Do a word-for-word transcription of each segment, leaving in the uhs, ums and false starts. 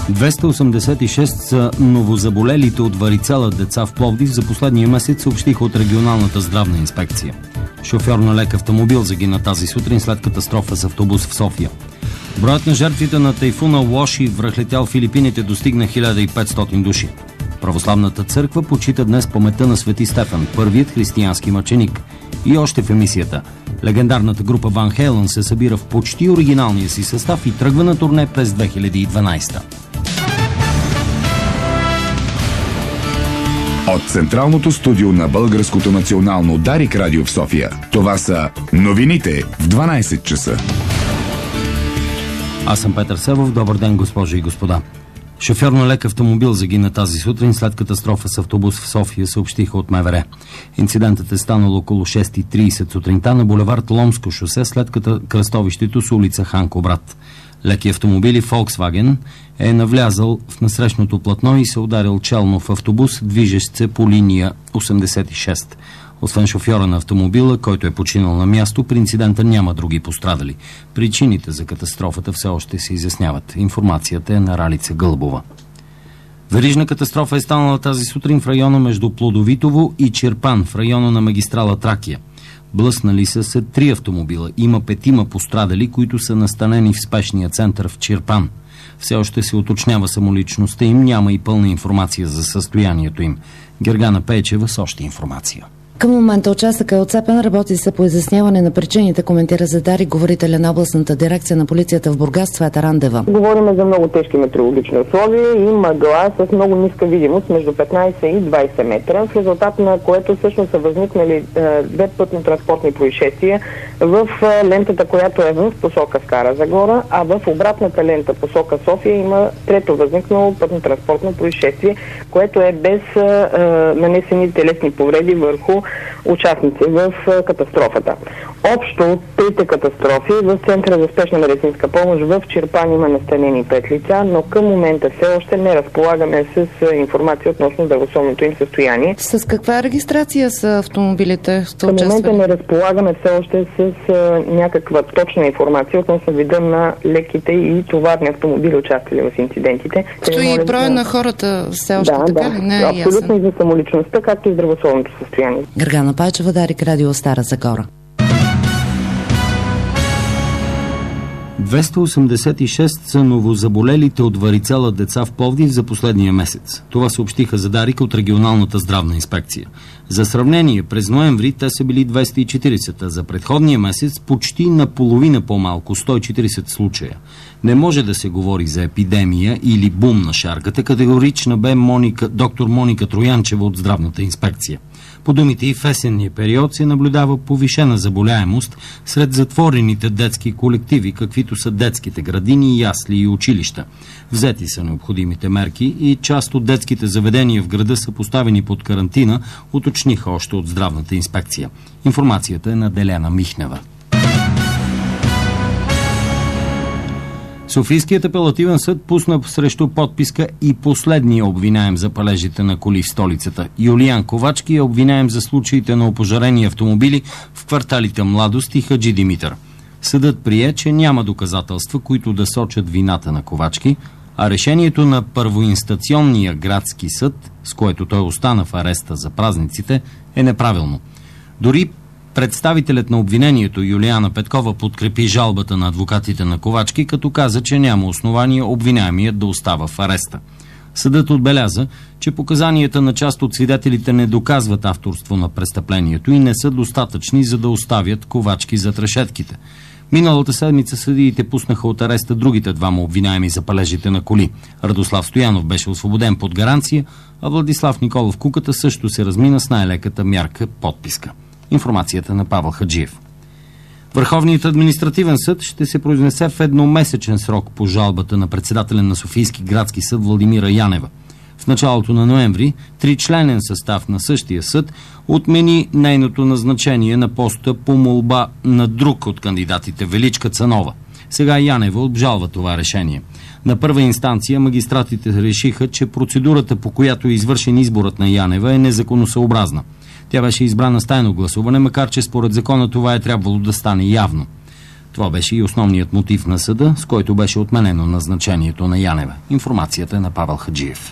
двеста осемдесет и шест са новозаболелите от варицела деца в Пловдив за последния месец, съобщиха от регионалната здравна инспекция. Шофьор на лек автомобил загина тази сутрин след катастрофа с автобус в София. Броят на жертвите на тайфуна Лоши, връхлетял Филипините, достигна хиляда и петстотин души. Православната църква почита днес паметта на Свети Стефан, първият християнски мъченик. И още в емисията. Легендарната група Ван Хейлън се събира в почти оригиналния си състав и тръгва на турне през две хиляди и дванадесета. От централното студио на Българското национално Дарик радио в София, това са новините в дванадесет часа. Аз съм Петър Севов. Добър ден, госпожи и господа. Шофьор на лек автомобил загина тази сутрин след катастрофа с автобус в София, съобщиха от МВР. Инцидентът е станал около шест и тридесет сутринта на булевард Ломско шосе след кръстовището с улица Ханко Брат. Леки автомобили Volkswagen е навлязал в насрещното платно и се ударил челно в автобус, движещ се по линия осемдесет и шест. Освен шофьора на автомобила, който е починал на място, при инцидента няма други пострадали. Причините за катастрофата все още се изясняват. Информацията е на Ралица Гълбова. Верижна катастрофа е станала тази сутрин в района между Плодовитово и Чирпан, в района на магистрала Тракия. Блъснали са се три автомобила. Има петима пострадали, които са настанени в спешния център в Чирпан. Все още се уточнява самоличността им, няма и пълна информация за състоянието им. Гергана Пейчева с още информация. Към момента участъка е отцепен, работи се по изясняване на причините, коментира за Дарик говорителя на областната дирекция на полицията в Бургас Цвета Рандева. Говорим за много тежки метеорологични условия и мъгла с много ниска видимост между петнадесет и двадесет метра, в резултат на което всъщност са възникнали е, две пътно-транспортни происшествия в е, лентата, която е в посока Стара Загора, а в обратната лента посока София има трето възникнало пътно-транспортно происшествие, което е без е, нанесени телесни повреди върху участници в катастрофата. Общо от трите катастрофи в Центъра за спешна медицинска помощ в Чирпан има настанени пет лица, но към момента все още не разполагаме с информация относно здравословното им състояние. С каква регистрация са автомобилите? Към момента не разполагаме все още с някаква точна информация относно вида на леките и товарни автомобили, участвали в инцидентите. Стои броя на хората все още да, така да, ли? Не е абсолютно ясен. и за самоличността, както и здравословното състояние. Гергана Пайчева, Дарик радио Стара Загора. двеста осемдесет и шест са новозаболелите от варицела деца в Пловдив за последния месец. Това съобщиха за Дарик от регионалната здравна инспекция. За сравнение, през ноември те са били двеста и четиридесет, а за предходния месец почти наполовина по-малко, сто и четиридесет случая. Не може да се говори за епидемия или бум на шарката, категорична бе Моника, доктор Моника Троянчева от здравната инспекция. По думите и в есенния период се наблюдава повишена заболяемост сред затворените детски колективи, каквито са детските градини, ясли и училища. Взети са необходимите мерки и част от детските заведения в града са поставени под карантина, уточниха още от здравната инспекция. Информацията е на Деляна Михнева. Софийският апелативен съд пусна срещу подписка и последния обвиняем за палежите на коли в столицата. Юлиян Ковачки е обвиняем за случаите на опожарени автомобили в кварталите Младост и Хаджи Димитър. Съдът прие, че няма доказателства, които да сочат вината на Ковачки, а решението на първоинстанционния градски съд, с което той остана в ареста за празниците, е неправилно. Дори представителят на обвинението Юлияна Петкова подкрепи жалбата на адвокатите на Ковачки, като каза, че няма основание обвиняемият да остава в ареста. Съдът отбеляза, че показанията на част от свидетелите не доказват авторство на престъплението и не са достатъчни, за да оставят Ковачки зад решетките. Миналата седмица съдиите пуснаха от ареста другите двама обвиняеми за палежите на коли. Радослав Стоянов беше освободен под гаранция, а Владислав Николов Куката също се размина с най-леката мярка подписка. Информацията на Павел Хаджиев. Върховният административен съд ще се произнесе в едномесечен срок по жалбата на председателя на Софийски градски съд Владимира Янева. В началото на ноември тричленен състав на същия съд отмени нейното назначение на поста по молба на друг от кандидатите, Величка Цанова. Сега Янева обжалва това решение. На първа инстанция магистратите решиха, че процедурата, по която е извършен изборът на Янева, е незаконосъобразна. Тя беше избрана с тайно гласуване, макар че според закона това е трябвало да стане явно. Това беше и основният мотив на съда, с който беше отменено назначението на Янева. Информацията е на Павел Хаджиев.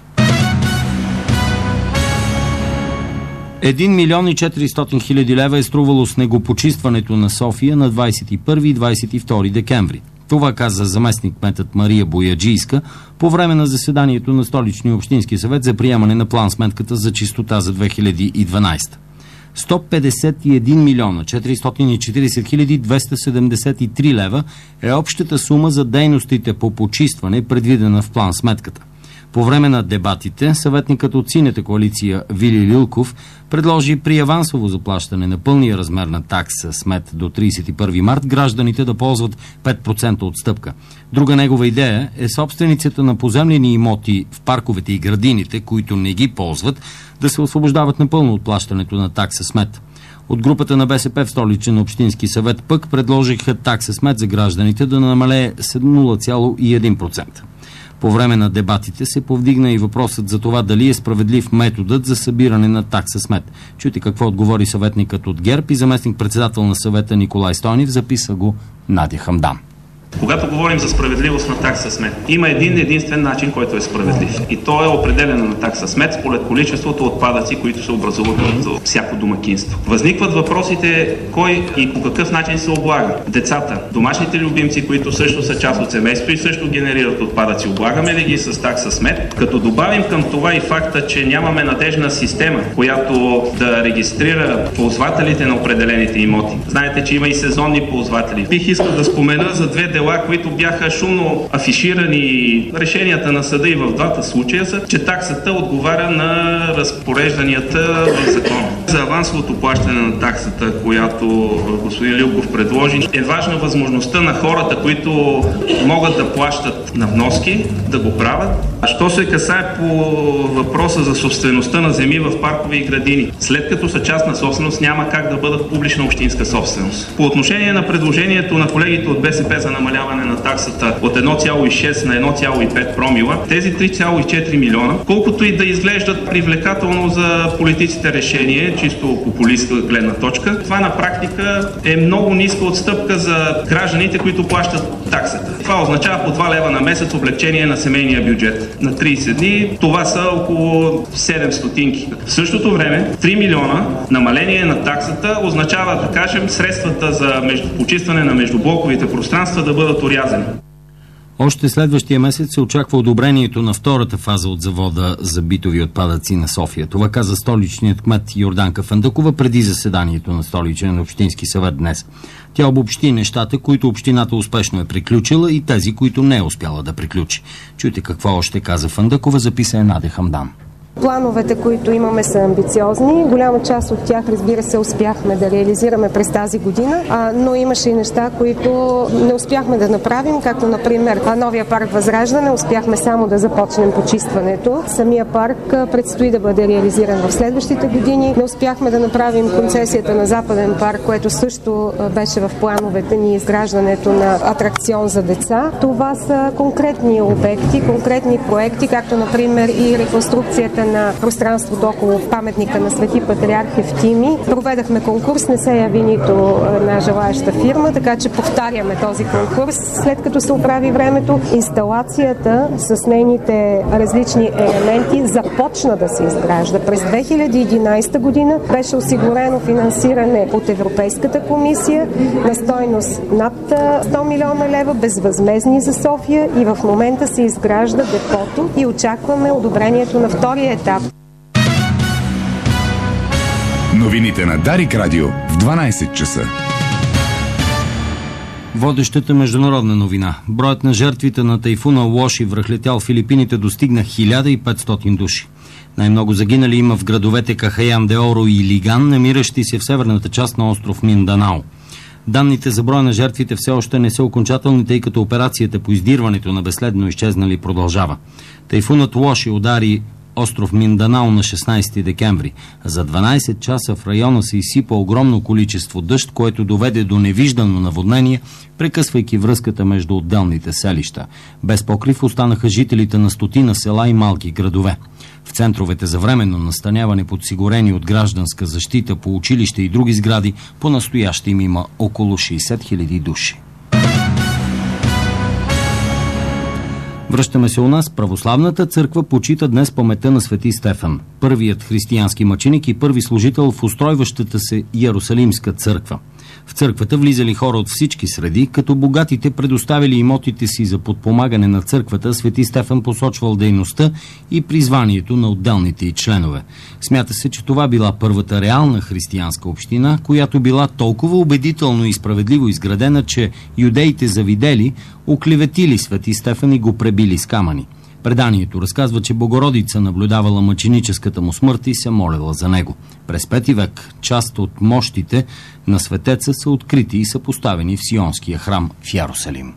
Един милион и четиристотин хиляди лева е струвало снегопочистването на София на двадесет и първи и двадесет и втори декември. Това каза заместник-кметът Мария Бояджийска по време на заседанието на Столичния общински съвет за приемане на план-сметката за чистота за две хиляди и дванадесета. сто петдесет и един милиона четиристотин и четиридесет хиляди двеста седемдесет и три лева е общата сума за дейностите по почистване, предвидена в план-сметката. По време на дебатите, съветникът от Синята коалиция Вили Лилков предложи при авансово заплащане на пълния размер на такса смет до тридесет и първи март гражданите да ползват пет процента отстъпка. Друга негова идея е собствениците на поземлени имоти в парковете и градините, които не ги ползват, да се освобождават напълно от плащането на такса смет. От групата на БСП в Столичен общински съвет пък предложиха такса смет за гражданите да намалее с нула цяло и едно процента. По време на дебатите се повдигна и въпросът за това дали е справедлив методът за събиране на такса смет. Чуйте какво отговори съветникът от ГЕРБ и заместник-председател на съвета Николай Стойнев, записа го Надя Хамдан. Когато говорим за справедливост на такса смет, има един единствен начин, който е справедлив. И то е определено на такса смет според количеството отпадъци, които се образуват от всяко домакинство. Възникват въпросите кой и по какъв начин се облага. Децата, домашните любимци, които също са част от семейството и също генерират отпадъци, облагаме ли ги с такса смет? Като добавим към това и факта, че нямаме надежна система, която да регистрира ползвателите на определените имоти. Знаете, че има и сезонни ползватели. Бих искал да спомена за две дела, които бяха шумно афиширани. Решенията на съда и в двата случая са, че таксата отговаря на разпорежданията в закона. За авансовото плащане на таксата, която господин Лилков предложи, е важна възможността на хората, които могат да плащат на вноски, да го правят. А що се касае по въпроса за собствеността на земи в паркове и градини, след като са частна собственост, няма как да бъдат публична общинска собственост. По отношение на предложението на колегите от БСП за намаляване на таксата от едно цяло и шест на едно цяло и пет промила, тези три цяло и четири милиона, колкото и да изглеждат привлекателно за политиците решение, чисто популистка гледна точка, това на практика е много ниска отстъпка за гражданите, които плащат таксата. Това означава по два лева на месец облегчение на семейния бюджет. На тридесет дни това са около седем стотинки. В същото време три милиона намаление на таксата означава, да кажем, средствата за между, почистване на междублоковите пространства да бъдат орязани. Още следващия месец се очаква одобрението на втората фаза от завода за битови отпадъци на София. Това каза столичният кмет Йорданка Фандъкова преди заседанието на Столичен общински съвет днес. Тя обобщи нещата, които общината успешно е приключила и тези, които не е успяла да приключи. Чуйте какво още каза Фандъкова, записа е Надя Хамдан. Плановете, които имаме, са амбициозни. Голяма част от тях, разбира се, успяхме да реализираме през тази година, а, но имаше и неща, които не успяхме да направим, както, например, новия парк Възраждане. Успяхме само да започнем почистването. Самия парк предстои да бъде реализиран в следващите години. Не успяхме да направим концесията на Западен парк, което също беше в плановете ни, изграждането на атракцион за деца. Това са конкретни обекти, конкретни проекти, както, например, и реконструкцията на пространството около паметника на Свети Патриарх Евтими. Проведахме конкурс, не се яви нито една желаеща фирма, така че повтаряме този конкурс. След като се оправи времето, инсталацията с нейните различни елементи започна да се изгражда. През две хиляди и единадесета година беше осигурено финансиране от Европейската комисия на стойност над сто милиона лева, безвъзмездни за София, и в момента се изгражда депото и очакваме одобрението на втория етап. Новините на Дарик Радио в дванадесет часа. Водещата международна новина. Броят на жертвите на тайфуна Лоши, връхлетял Филипините, достигна хиляда и петстотин души. Най-много загинали има в градовете Кахаян де Оро и Лиган, намиращи се в северната част на остров Минданао. Данните за броя на жертвите все още не са окончателни, тъй като операцията по издирването на безследно изчезнали продължава. Тайфунът Лоши удари остров Минданао на шестнадесети декември. За дванадесет часа в района се изсипа огромно количество дъжд, което доведе до невиждано наводнение, прекъсвайки връзката между отделните селища. Без покрив останаха жителите на стотина села и малки градове. В центровете за временно настаняване, подсигурени от гражданска защита, по училища и други сгради, по-настояще им има около шейсет хиляди души. Връщаме се у нас. Православната църква почита днес паметта на свети Стефан, първият християнски мъченик и първи служител в устройващата се Иерусалимска църква. В църквата влизали хора от всички среди, като богатите предоставили имотите си за подпомагане на църквата, свети Стефан посочвал дейността и призванието на отделните й членове. Смята се, че това била първата реална християнска община, която била толкова убедително и справедливо изградена, че юдеите завидели, оклеветили свети Стефан и го пребили с камъни. Преданието разказва, че Богородица наблюдавала мъченическата му смърт и се молила за него. През пети век част от мощите на светеца са открити и са поставени в Сионския храм в Йерусалим.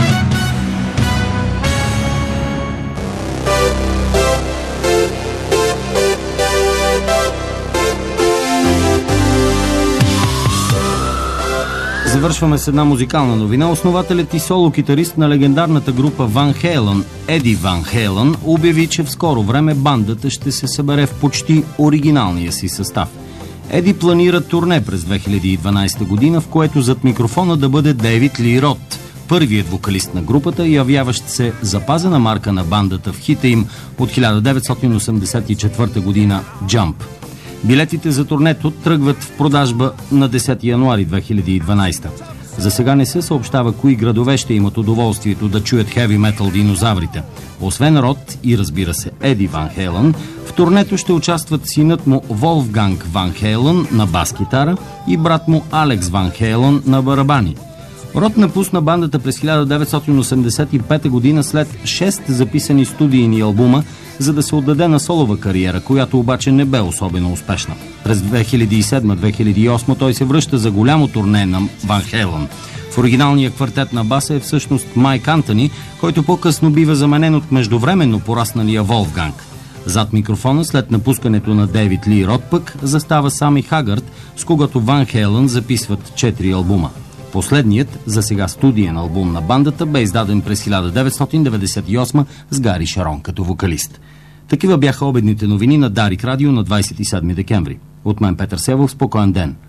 Завършваме с една музикална новина. Основателят и соло-китарист на легендарната група Ван Хейлън, Еди Ван Хейлън, обяви, че в скоро време бандата ще се събере в почти оригиналния си състав. Еди планира турне през две хиляди и дванадесета година, в което зад микрофона да бъде Дейвид Ли Рот, първият вокалист на групата, явяващ се запазена марка на бандата в хита им от хиляда деветстотин осемдесет и четвърта година «Jump». Билетите за турнето тръгват в продажба на десети януари две хиляди и дванадесета. За сега не се съобщава кои градове ще имат удоволствието да чуят хеви метал динозаврите. Освен Рот и, разбира се, Еди Ван Хейлън, в турнето ще участват синът му Волфганг Ван Хейлън на бас-китара и брат му Алекс Ван Хейлън на барабани. Рот напусна бандата през хиляда деветстотин осемдесет и пета година след шест записани студийни албума, за да се отдаде на солова кариера, която обаче не бе особено успешна. През две хиляди и седма - две хиляди и осма той се връща за голямо турне на Ван Хейлън. В оригиналния квартет на баса е всъщност Майк Антони, който по-късно бива заменен от междувременно порасналия Волфганг. Зад микрофона след напускането на Дейвид Ли Рот пък застава Сами Хагърд, с когото Ван Хейлън записват четири албума. Последният, за сега студиен албум на бандата, бе издаден през хиляда деветстотин деветдесет и осма с Гари Шарон като вокалист. Такива бяха обедните новини на Дарик Радио на двадесет и седми декември. От мен Петър Севов, спокоен ден.